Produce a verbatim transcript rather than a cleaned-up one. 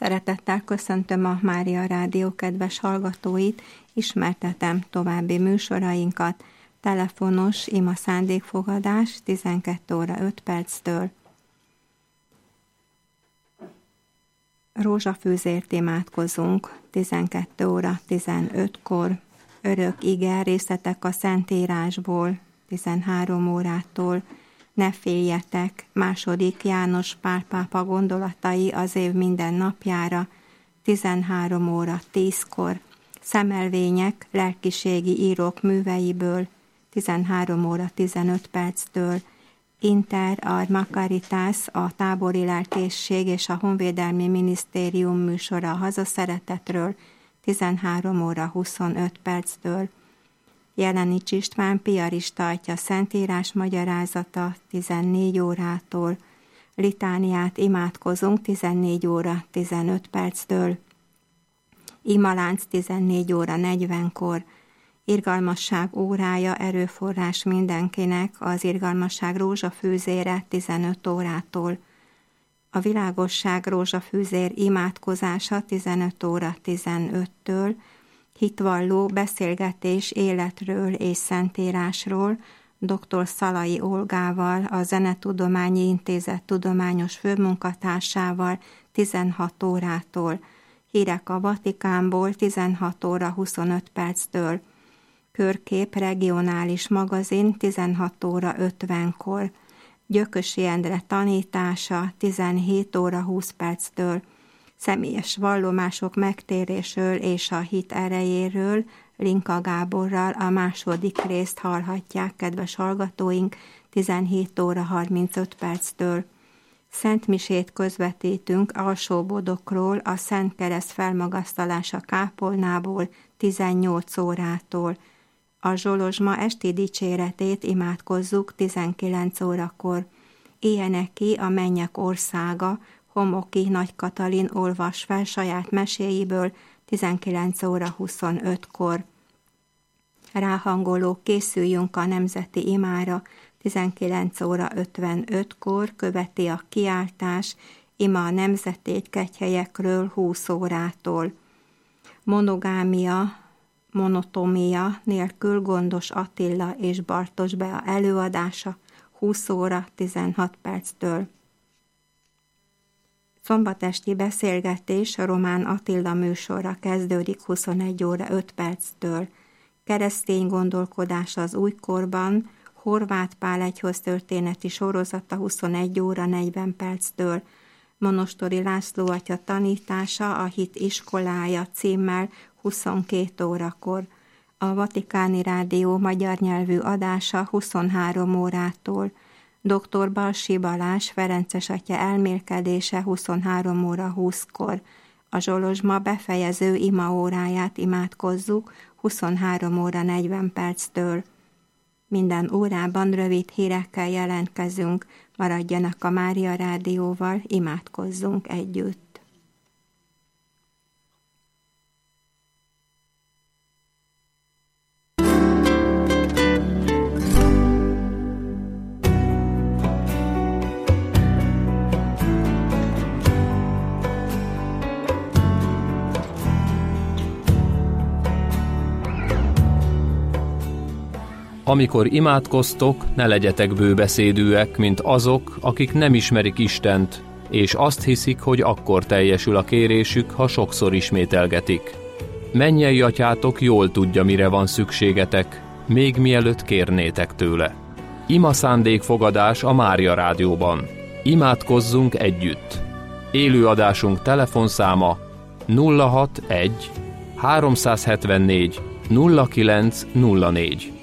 Szeretettel köszöntöm a Mária Rádió kedves hallgatóit, ismertetem további műsorainkat. Telefonos ima szándékfogadás tizenkét óra öt perctől. Rózsafűzért imádkozunk tizenkét óra tizenötkor. Örök ige részletek a Szentírásból tizenhárom órától. Ne féljetek, második János Pál pápa gondolatai az év minden napjára, tizenhárom óra tízkor. Szemelvények lelkiségi írók műveiből, tizenhárom óra tizenöt perctől. Inter Arma Caritas, a tábori lelkészség és a Honvédelmi Minisztérium műsora a hazaszeretetről, tizenhárom óra huszonöt perctől. Jelenics István piarista atya szentírás magyarázata tizennégy órától. Litániát imádkozunk tizennégy óra tizenöt perctől. Imalánc tizennégy óra negyvenkor. Irgalmasság órája, erőforrás mindenkinek, az irgalmasság rózsafűzére tizenöt órától. A világosság rózsafűzér imádkozása tizenöt óra tizenöttől. Hitvalló beszélgetés életről és szentírásról dr. Szalai Olgával, a Zenetudományi Intézet tudományos főmunkatársával tizenhat órától. Hírek a Vatikánból tizenhat óra huszonöt perctől. Körkép regionális magazin tizenhat óra ötvenkor. Gyökösi Endre tanítása tizenhét óra húsz perctől. Személyes vallomások megtérésről és a hit erejéről Linka Gáborral a második részt hallhatják, kedves hallgatóink, tizenhét óra harmincöt perctől. Szent misét közvetítünk Alsóbodokról, a Szent Kereszt felmagasztalása kápolnából tizennyolc órától. A Zsolozsma esti dicséretét imádkozzuk tizenkilenc órakor. Ilyeneki a mennyek országa, Homoki Nagy Katalin olvas fel saját meséiből tizenkilenc óra huszonötkor. Ráhangoló készüljünk a nemzeti imára, tizenkilenc óra ötvenötkor követi a kiáltás, ima a nemzetét kegyhelyekről húsz órától. Monogámia, monotomia nélkül Gondos Attila és Bartos Bea előadása húsz óra tizenhat perctől. Szombatesti beszélgetés Román Attila műsorra kezdődik huszonegy óra öt perctől. Keresztény gondolkodás az újkorban, Horváth Pál egyhoz történeti sorozata huszonegy óra negyven perctől. Monostori László atya tanítása a hit iskolája címmel huszonkét órakor. A Vatikáni Rádió magyar nyelvű adása huszonhárom órától. doktor Balsi Balázs Ferences atya elmélkedése huszonhárom óra húszkor. A Zsolozsma befejező imaóráját imádkozzuk huszonhárom óra negyven perctől. Minden órában rövid hírekkel jelentkezünk, maradjanak a Mária Rádióval, imádkozzunk együtt. Amikor imádkoztok, ne legyetek bőbeszédűek, mint azok, akik nem ismerik Istent, és azt hiszik, hogy akkor teljesül a kérésük, ha sokszor ismételgetik. Mennyei atyátok jól tudja, mire van szükségetek, még mielőtt kérnétek tőle. Ima szándékfogadás a Mária Rádióban. Imádkozzunk együtt. Élőadásunk telefonszáma nulla hatvanegy háromszázhetvennégy nulla kilenc nulla négy.